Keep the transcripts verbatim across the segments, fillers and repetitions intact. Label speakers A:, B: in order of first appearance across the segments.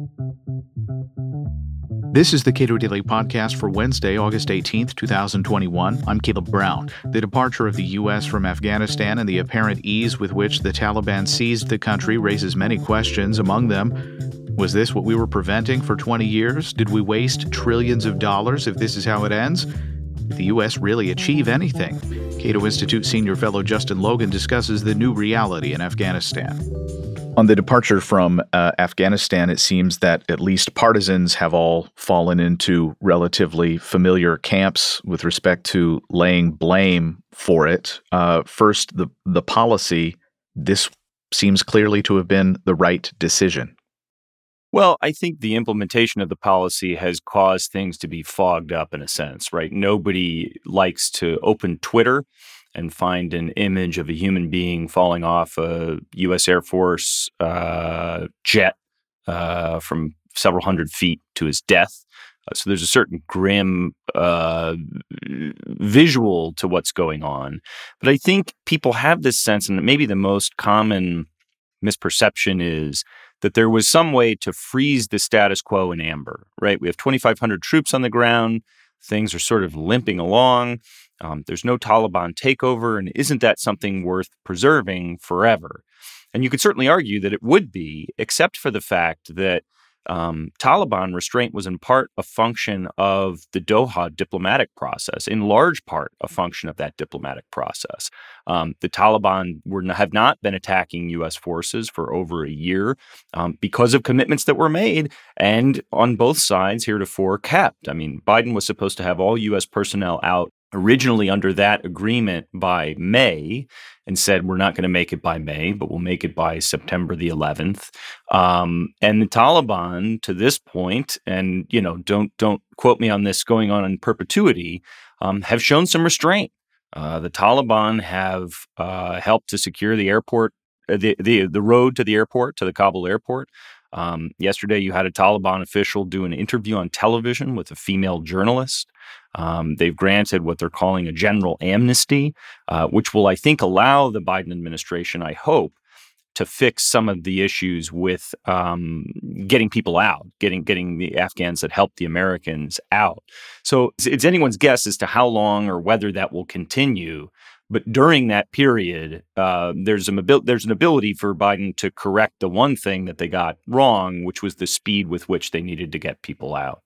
A: This is the Cato Daily Podcast for Wednesday, August eighteenth, twenty twenty-one. I'm Caleb Brown. The departure of the U S from Afghanistan and the apparent ease with which the Taliban seized the country raises many questions. Among them, was this what we were preventing for twenty years? Did we waste trillions of dollars if this is how it ends? Did the U S really achieve anything? Cato Institute senior fellow Justin Logan discusses the new reality in Afghanistan. On the departure from uh, Afghanistan, it seems that at least partisans have all fallen into relatively familiar camps with respect to laying blame for it. Uh, first, the, the policy, this seems clearly to have been the right decision.
B: Well, I think the implementation of the policy has caused things to be fogged up in a sense, right? Nobody likes to open Twitter and find an image of a human being falling off a U S Air Force uh, jet uh, from several hundred feet to his death. Uh, so there's a certain grim uh, visual to what's going on. But I think people have this sense, and maybe the most common misperception is that there was some way to freeze the status quo in amber, right? We have twenty-five hundred troops on the ground. Things are sort of limping along. Um, there's no Taliban takeover, and isn't that something worth preserving forever? And you could certainly argue that it would be, except for the fact that um, Taliban restraint was in part a function of the Doha diplomatic process, in large part a function of that diplomatic process. Um, the Taliban were, have not been attacking U S forces for over a year um, because of commitments that were made and on both sides heretofore kept. I mean, Biden was supposed to have all U S personnel out originally under that agreement by May, and said we're not going to make it by May, but we'll make it by September the eleventh. Um, and the Taliban, to this point, and you know, don't don't quote me on this, going on in perpetuity, um, have shown some restraint. Uh, the Taliban have uh, helped to secure the airport, uh, the the the road to the airport, to the Kabul airport. Um, yesterday, you had a Taliban official do an interview on television with a female journalist. Um, they've granted what they're calling a general amnesty, uh, which will, I think, allow the Biden administration, I hope, to fix some of the issues with um, getting people out, getting getting the Afghans that helped the Americans out. So it's, it's anyone's guess as to how long or whether that will continue. But during that period, uh, there's, an abil- there's an ability for Biden to correct the one thing that they got wrong, which was the speed with which they needed to get people out.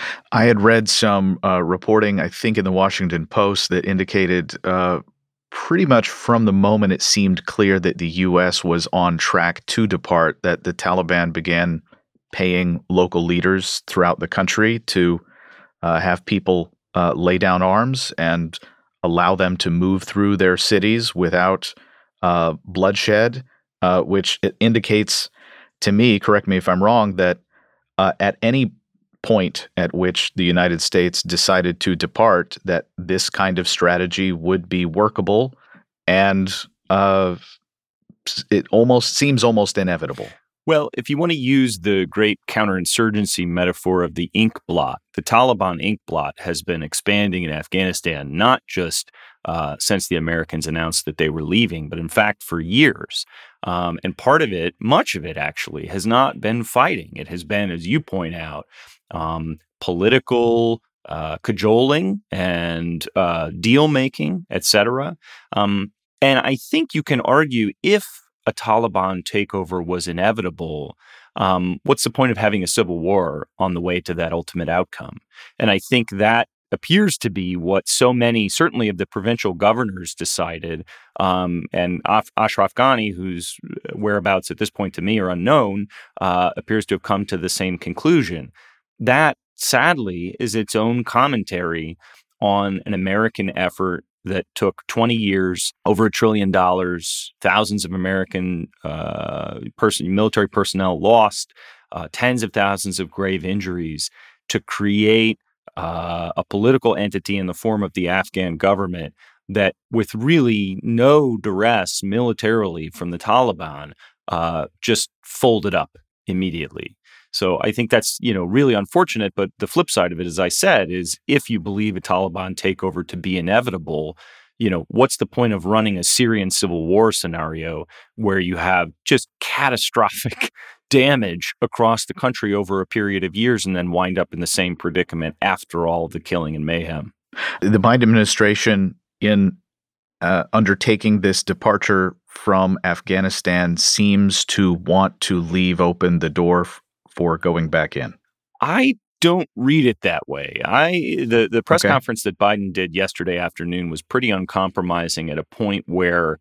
A: I had read some uh, reporting, I think in the Washington Post, that indicated uh, pretty much from the moment it seemed clear that the U S was on track to depart, that the Taliban began paying local leaders throughout the country to uh, have people uh, lay down arms and allow them to move through their cities without uh, bloodshed, uh, which it indicates to me, correct me if I'm wrong, that uh, at any point at which the United States decided to depart, that this kind of strategy would be workable, and uh, it almost seems almost inevitable.
B: Well, if you want to use the great counterinsurgency metaphor of the ink blot, the Taliban ink blot has been expanding in Afghanistan, not just uh, since the Americans announced that they were leaving, but in fact for years. Um, and part of it, much of it actually, has not been fighting. It has been, as you point out, um, political uh, cajoling and uh, deal making, et cetera. Um, and I think you can argue if a Taliban takeover was inevitable, um, what's the point of having a civil war on the way to that ultimate outcome? And I think that appears to be what so many, certainly of the provincial governors, decided. Um, and Af- Ashraf Ghani, whose whereabouts at this point to me are unknown, uh, appears to have come to the same conclusion. That, sadly, is its own commentary on an American effort that took twenty years, over a trillion dollars, thousands of American uh, person, military personnel lost, uh, tens of thousands of grave injuries, to create uh, a political entity in the form of the Afghan government that, with really no duress militarily from the Taliban, uh, just folded up immediately. So I think that's, you know, really unfortunate. But the flip side of it, as I said, is if you believe a Taliban takeover to be inevitable, you know, what's the point of running a Syrian civil war scenario where you have just catastrophic damage across the country over a period of years and then wind up in the same predicament after all the killing and mayhem.
A: The Biden administration, in uh, undertaking this departure from Afghanistan, seems to want to leave open the door f- for going back in.
B: I don't read it that way. I the, the press
A: Okay.
B: conference that Biden did yesterday afternoon was pretty uncompromising at a point where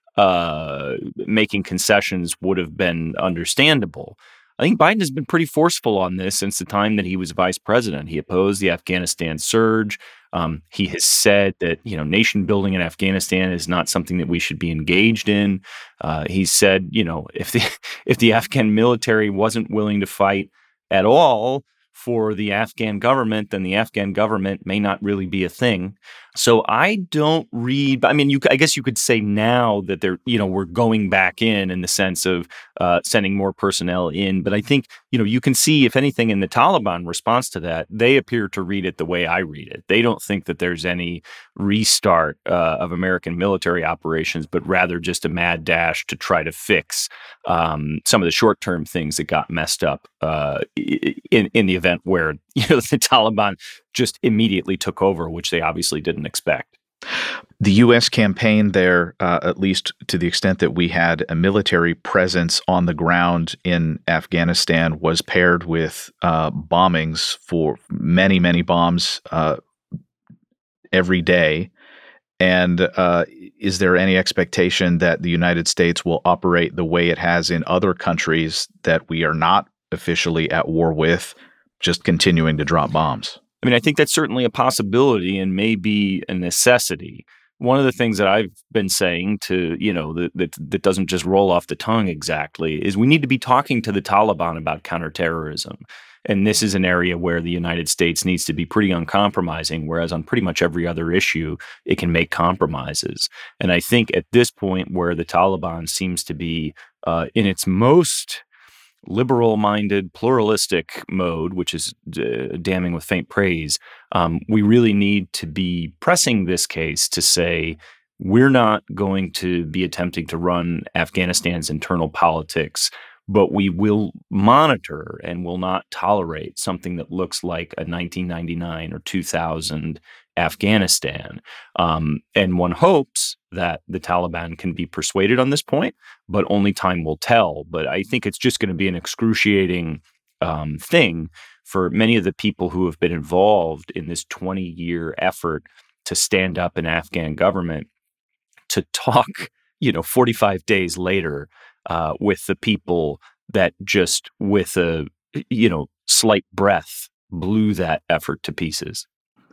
B: uh, making concessions would have been understandable. I think Biden has been pretty forceful on this since the time that he was vice president. He opposed the Afghanistan surge. Um, he has said that, you know, nation building in Afghanistan is not something that we should be engaged in. Uh, he said, you know, if the if the Afghan military wasn't willing to fight at all for the Afghan government, then the Afghan government may not really be a thing. So I don't read, I mean, you, I guess you could say now that they're, you know, we're going back in in the sense of uh, sending more personnel in. But I think, you know, you can see, if anything, in the Taliban response to that, they appear to read it the way I read it. They don't think that there's any restart uh, of American military operations, but rather just a mad dash to try to fix um, some of the short-term things that got messed up uh, in, in the event where, you know, the Taliban just immediately took over, which they obviously didn't expect.
A: The U S campaign there, uh, at least to the extent that we had a military presence on the ground in Afghanistan, was paired with uh, bombings for many, many bombs uh, every day. And uh, is there any expectation that the United States will operate the way it has in other countries that we are not officially at war with, just continuing to drop bombs?
B: I mean, I think that's certainly a possibility and may be a necessity. One of the things that I've been saying to, you know, that, that that doesn't just roll off the tongue exactly is we need to be talking to the Taliban about counterterrorism. And this is an area where the United States needs to be pretty uncompromising, whereas on pretty much every other issue, it can make compromises. And I think at this point where the Taliban seems to be uh, in its most liberal-minded, pluralistic mode, which is uh, damning with faint praise, um, we really need to be pressing this case to say we're not going to be attempting to run Afghanistan's internal politics, but we will monitor and will not tolerate something that looks like a nineteen ninety-nine or two thousand Afghanistan. Um, and one hopes that the Taliban can be persuaded on this point, but only time will tell. But I think it's just going to be an excruciating um, thing for many of the people who have been involved in this twenty-year effort to stand up an Afghan government to talk, you know, forty-five days later uh, with the people that just with a, you know, slight breath blew that effort to pieces.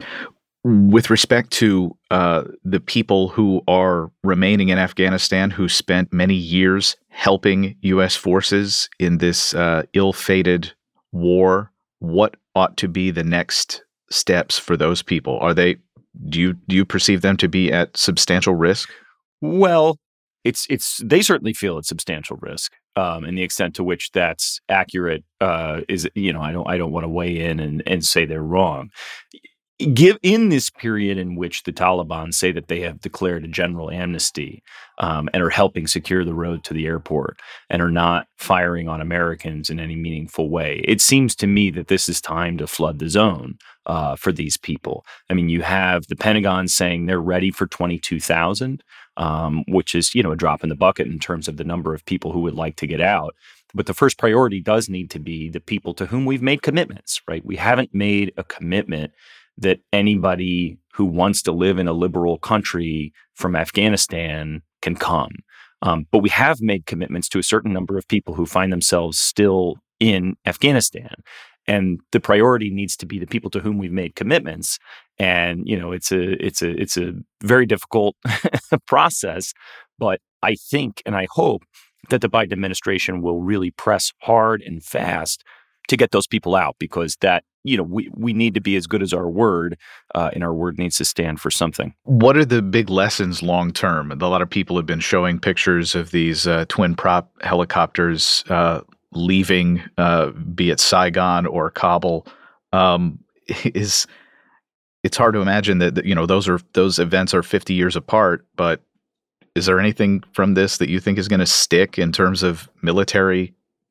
A: With respect to uh, the people who are remaining in Afghanistan, who spent many years helping U S forces in this uh, ill-fated war, what ought to be the next steps for those people? Are they? Do you do you perceive them to be at substantial risk?
B: Well, it's it's they certainly feel it's substantial risk, um, and the extent to which that's accurate uh, is, you know, I don't I don't want to weigh in and, and say they're wrong. Give in this period in which the Taliban say that they have declared a general amnesty um, and are helping secure the road to the airport and are not firing on Americans in any meaningful way, it seems to me that this is time to flood the zone uh, for these people. I mean, you have the Pentagon saying they're ready for twenty-two thousand, um, which is, you know, a drop in the bucket in terms of the number of people who would like to get out. But the first priority does need to be the people to whom we've made commitments, right? We haven't made a commitment that anybody who wants to live in a liberal country from Afghanistan can come. Um, but we have made commitments to a certain number of people who find themselves still in Afghanistan. And the priority needs to be the people to whom we've made commitments. And, you know, it's a it's a it's a very difficult process. But I think and I hope that the Biden administration will really press hard and fast to get those people out, because that, you know, we, we need to be as good as our word, uh, and our word needs to stand for something.
A: What are the big lessons long term? A lot of people have been showing pictures of these uh, twin prop helicopters uh, leaving, uh, be it Saigon or Kabul. Um, is it's hard to imagine that, that you know those are those events are fifty years apart. But is there anything from this that you think is going to stick in terms of military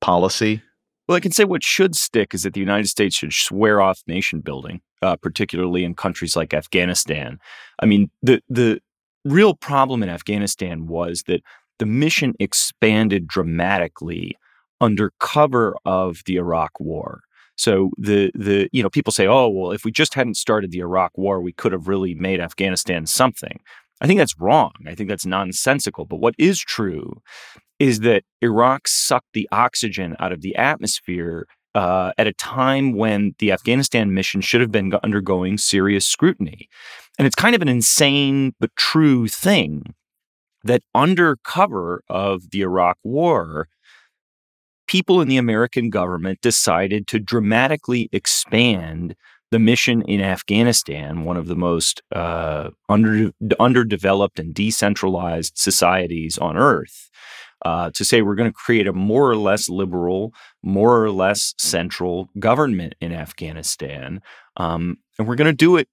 A: policy?
B: Well, I can say what should stick is that the United States should swear off nation building, uh, particularly in countries like Afghanistan. I mean, the the real problem in Afghanistan was that the mission expanded dramatically under cover of the Iraq War. So the the you know people say, oh well, if we just hadn't started the Iraq War, we could have really made Afghanistan something. I think that's wrong. I think that's nonsensical. But what is true is that Iraq sucked the oxygen out of the atmosphere uh, at a time when the Afghanistan mission should have been undergoing serious scrutiny. And it's kind of an insane but true thing that under cover of the Iraq War, people in the American government decided to dramatically expand the mission in Afghanistan, one of the most uh, under, underdeveloped and decentralized societies on earth, uh, to say we're going to create a more or less liberal, more or less central government in Afghanistan, um, and we're going to do it,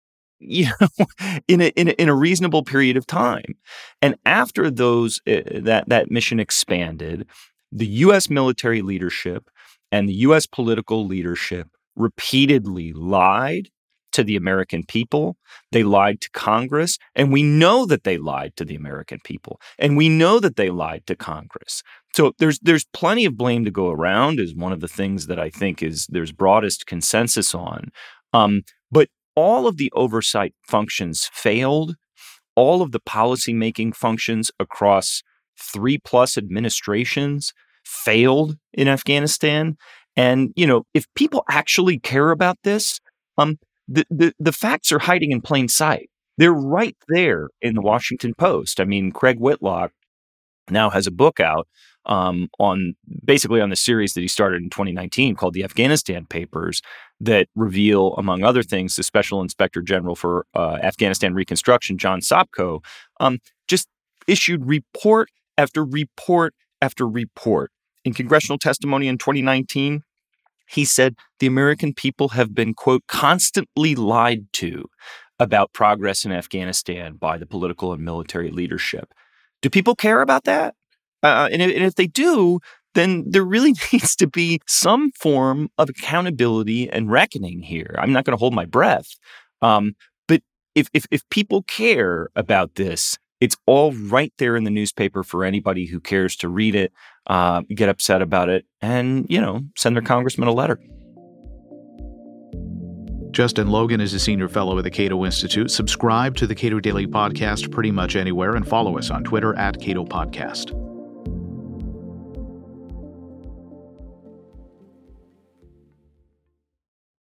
B: you know, in a, in a in a reasonable period of time. And after those uh, that that mission expanded, the U S military leadership and the U S political leadership repeatedly lied to the American people. They lied to Congress, and we know that they lied to the American people, and we know that they lied to Congress. So there's there's plenty of blame to go around, is one of the things that I think is there's broadest consensus on. Um, but all of the oversight functions failed. All of the policymaking functions across three plus administrations failed in Afghanistan. And, you know, if people actually care about this, um, the, the, the facts are hiding in plain sight. They're right there in the Washington Post. I mean, Craig Whitlock now has a book out um, on basically on the series that he started in twenty nineteen called the Afghanistan Papers that reveal, among other things, the Special Inspector General for uh, Afghanistan Reconstruction, John Sopko, um, just issued report after report after report. In congressional testimony in twenty nineteen, he said the American people have been, quote, constantly lied to about progress in Afghanistan by the political and military leadership. Do people care about that? Uh, and, if, and if they do, then there really needs to be some form of accountability and reckoning here. I'm not going to hold my breath. Um, but if, if if people care about this, it's all right there in the newspaper for anybody who cares to read it, uh, get upset about it, and, you know, send their congressman a letter.
A: Justin Logan is a senior fellow at the Cato Institute. Subscribe to the Cato Daily Podcast pretty much anywhere and follow us on Twitter at Cato Podcast.